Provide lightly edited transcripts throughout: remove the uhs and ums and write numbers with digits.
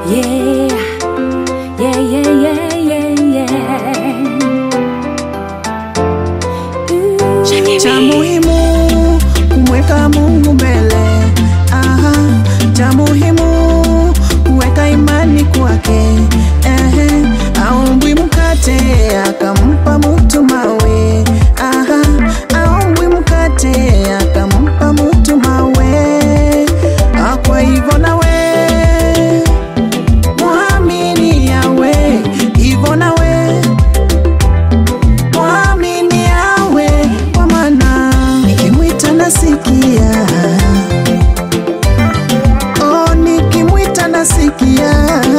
Yeah, yeah, yeah, yeah, yeah, yeah. Cha muhimu kumweka Mungu mbele. Aha, cha muhimu kuweka imani kwake. Aombwi mkate akampa mtu mawe. Aha, aombwi mkate akampa mtu mawe. Kwa hivyo nawe muamini yawe, hivyo nawe muamini yawe, kwa maana nikimwita nasikia. Oh, nikimwita nasikia.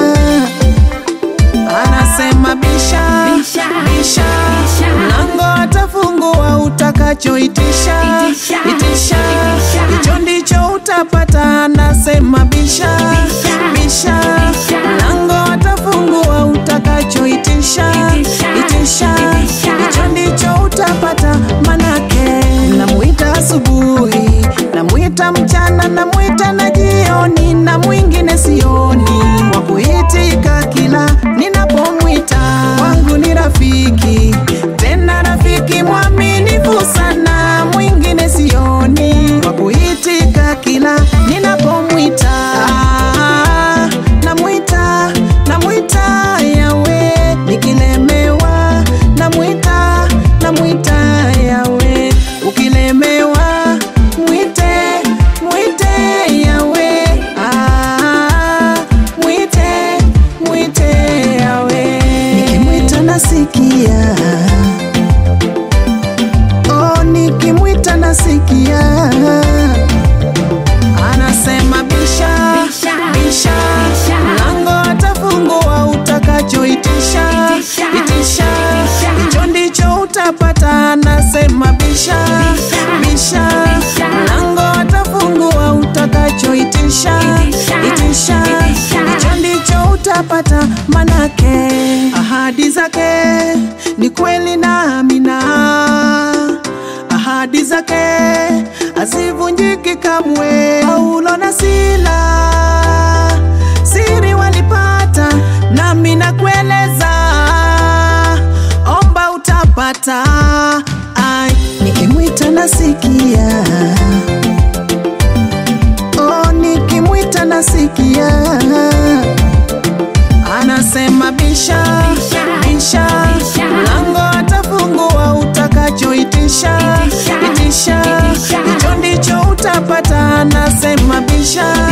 Anasema bisha, bisha, bisha, mlango atafungua, utakachoitisha itisha, hicho ndicho utapata. Anasema bisha, bisha, mlango atafungua, utakachoitisha itisha, hicho ndicho utapata. Manake namuita asubuhi, namuita mchana, namuita na jioni, na mwingine sioni wa kuitika kila ninapomwita. Wangu ni rafiki, tena rafiki mwaminifu sana, mwingine sioni wa kuitika kila ninapomwita. Namuita, namuita yawe, nikilemewa namuita, namuita yawe, ukilemewa mwite, mwite yawe. Mwite, mwite yawe, nikimwita nasikia. Oh, nikimwita nasikia. Anasema bisha, bisha, mlango atafungua, utakachoitisha itisha, hicho ndicho utapata. Anasema bisha, bisha, mlango atafungua, utakachoitisha itisha, hicho ndicho utapata. Manake ahadi zake ni kweli na amina, ahadi zake hazivunjiki kamwe. Paulo na Sila siri walipata, nami nakueleza, omba utapata. Ai, nikimwita nasikia. Oh, nikimwita nasikia. Anasema bisha, bisha, mlango atafungua, utakachoitisha itisha, hicho ndicho utapata. Anasema bisha,